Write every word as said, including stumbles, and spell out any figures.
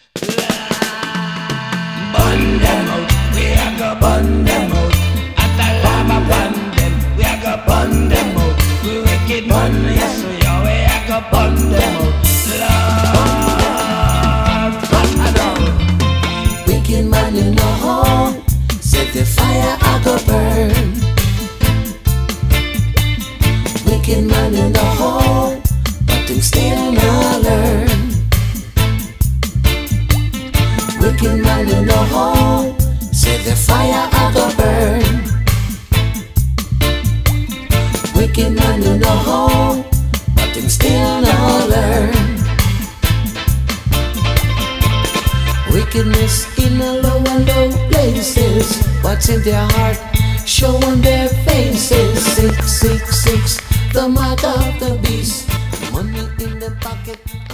Burn them out, we a go burn them out. At a lava burn them, we a go burn them out. We wicked man, yes we are, we a go burn them out. Lord, burn them out. Wicked man, you know, set the fire I go burn. Wicked man, you know, but him still not learn. Wicked man, you know, set the fire I go burn. Wicked man, you know, but him still not learn. Wickedness in a low and low places. What's in their heart, show on their faces. Six, six, six, the mark of the beast. Money in the pocket.